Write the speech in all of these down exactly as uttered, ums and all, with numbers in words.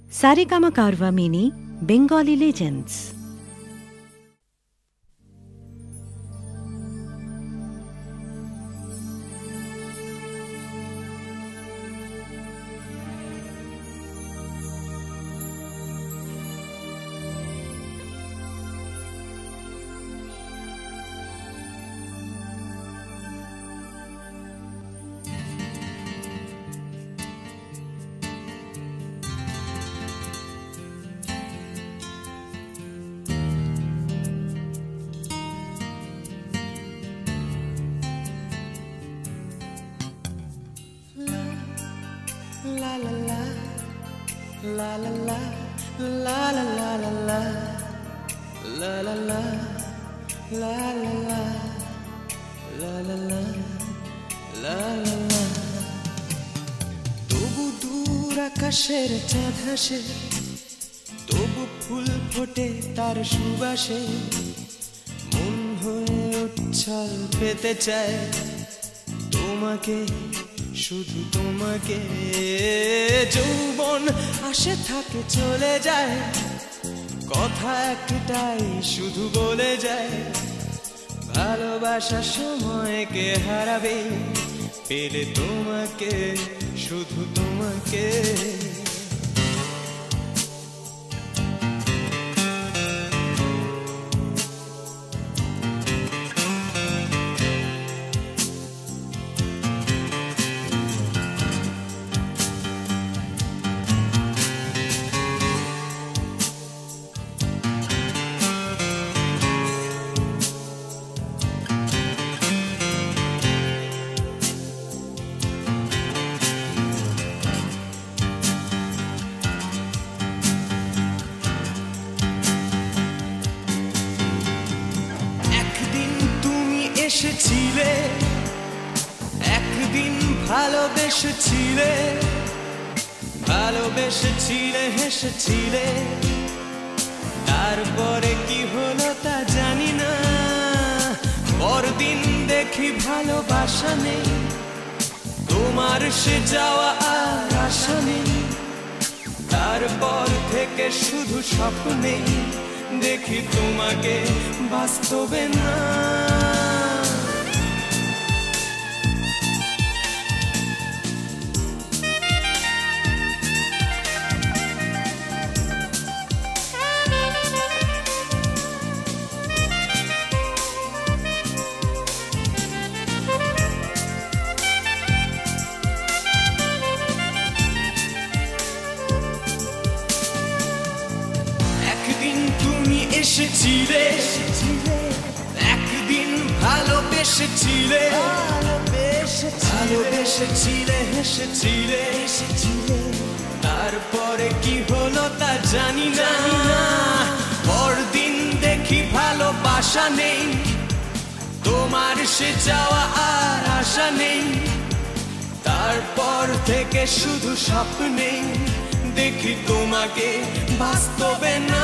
Saregama Karva Mini Bengali Legends. La la la, la la la, la la la la la, la la la, la la la, la la la, la la la. তবু দূর আকাশের চাঁদ হাসে, তবু ফুল ফোটে তার সুবাসে, মন হয়ে উচ্ছল পেতে চায় তোমাকে, শুধু তোমাকে। যৌবন আসে থাকে চলে যায়, কথা একটাই শুধু বলে যায়, ভালোবাসার সময়কে হারাবে, পেলে তোমাকে, শুধু তোমাকে। এসেছিলে একদিন, ভালোবেসেছিলে, ভালোবেসেছিলে, হেসেছিলে, তারপরে কি হলো তা জানি না। পরদিন দেখি ভালোবাসা নেই, তোমার সে যাওয়া আর আশা নেই, তারপর থেকে শুধু স্বপ্নে দেখি তোমাকে, বাস্তবে না। এসেছিলে একদিন, ভালোবেসেছিলে, ভালোবেসেছিলে, হেসেছিলে, তারপরে কি হলো তা জানি না। পরদিন দেখি ভালোবাসা নেই, তোমার সে যাওয়া আর আশা নেই, তারপর থেকে শুধু স্বপ্নে দেখি তোমাকে, বাস্তবে না।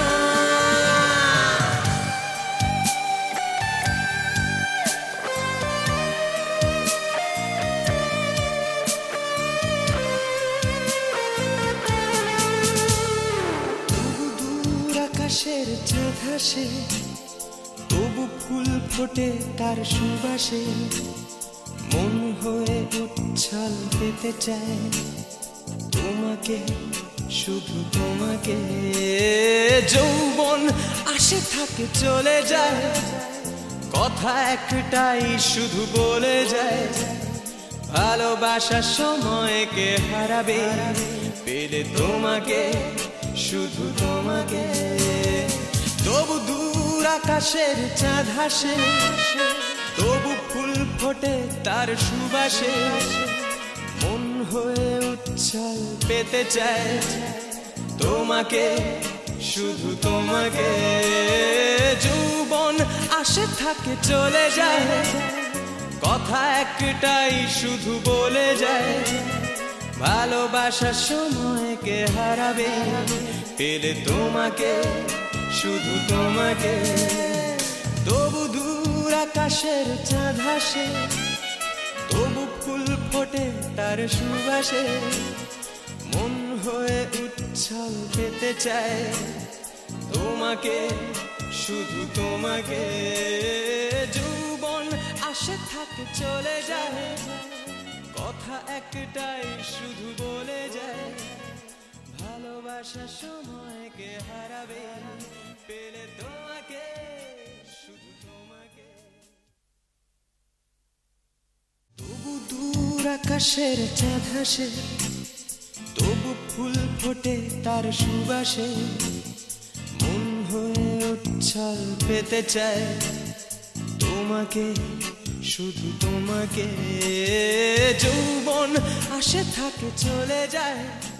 আকাশের চাঁদ হাসে, তবু ফুল ফোটে তার সুবাসে, মন হয়ে উচ্ছল পেতে চায় তোমাকে, শুধু তোমাকে। যৌবন আসে থাকে চলে যায়, কথা একটাই শুধু বলে যায়, ভালোবাসার সময়কে হারাবে, পেলে তোমাকে, শুধু তোমাকে। তবু দূর আকাশের চাঁদ হাসে, তবু ফুল ফোটে তার সুবাসে, মন হয়ে উচ্ছল পেতে চায় তোমাকে, শুধু তোমাকে। যৌবন আসে থাকে চলে যায়, কথা একটাই শুধু বলে যায়, ভালোবাসার সময়কে হারাবে, পেলে তোমাকে, শুধু তোমাকে। তবু দূর আকাশের চাঁদ হাসে, তবু ফুল ফোটে তার সুবাসে, মন হয়ে উচ্ছল পেতে চায় তোমাকে, শুধু তোমাকে। যৌবন আসে থাকে চলে যায়, কথা একটাই শুধু বলে যায়, ভালোবাসা সময়কে হারাবে, পেলে তোমাকে, শুধু তোমাকে। তবু দূর আকাশের চাঁদ হাসে, তবু ফুল ফোটে তার সুবাসে, মন হয়ে উচ্ছল পেতে চায় তোমাকে, শুধু তোমাকে। যৌবন আসে থাকে চলে যায়,